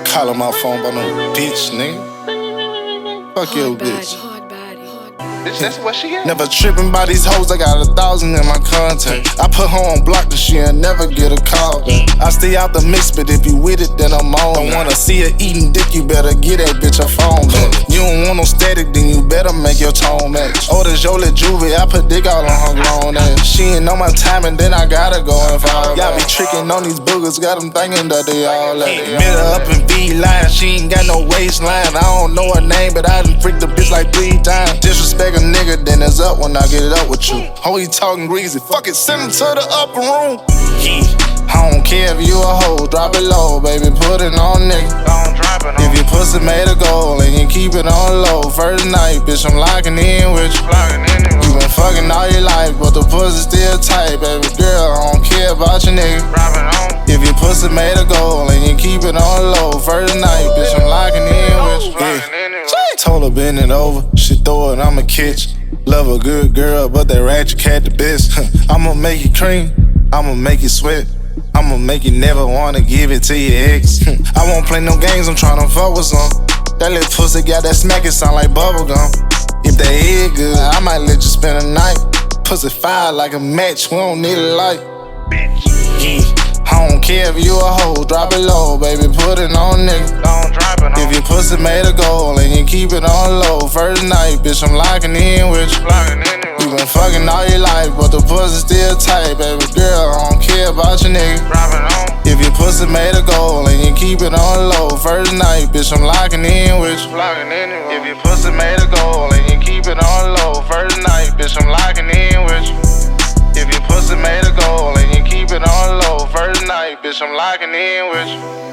calling my phone by no bitch, nigga. Fuck your bitch. Bitch, that's what she is. Never tripping by these hoes, I got 1,000 in my contact. I put her on block, but she'll never get a call back. I stay out the mix, but if you with it, then I'm on. Don't wanna see her eating dick, you better get that bitch a phone back. You don't want no static, then you better make your tone match. Oh, the Jolie Juvie, I put dick all on her grown ass. She ain't know my time, and then I gotta go and fall. Y'all be tricking on these boogers, got them thinking that they all that. Met her up in V-line, she ain't got no waistline. I don't know her name, but I done freaked the bitch like 3 times. Disrespect a nigga, then it's up when I get it up with you. Oh, he talking greasy, fuck it, send him to the upper room. I don't care if you a hoe, drop it low, baby, put it on nigga. If your pussy made a goal and you keep it on low, first night, bitch, I'm locking in with you. You been fucking all your life, but the pussy still tight, baby girl, I don't care about your nigga. If your pussy made a goal and you keep it on low, first night, bitch, I'm locking in with you. Told her bend it over, she throw it, I'ma catch. Love a good girl, but that ratchet cat the best. I'ma make you cream, I'ma make you sweat. I'ma make you never wanna give it to your ex. I won't play no games, I'm tryna fuck with some. That little pussy got that smack, it sound like bubblegum. If that head good, I might let you spend a night. Pussy fire like a match, we don't need a light. I don't care if you a hoe, drop it low, baby, put it on nigga. If your pussy made a goal and you keep it on low, first night, bitch, I'm locking in with you. You been fucking all your life, but the pussy still tight, baby girl, I don't care about your nigga. If your pussy made a goal and you keep it on low, first night, bitch, I'm locking in with you. If your pussy made a goal and you keep it on low, first night, bitch, I'm locking in with you. If your pussy made a goal and you keep it on low, first night, bitch, I'm locking in with you.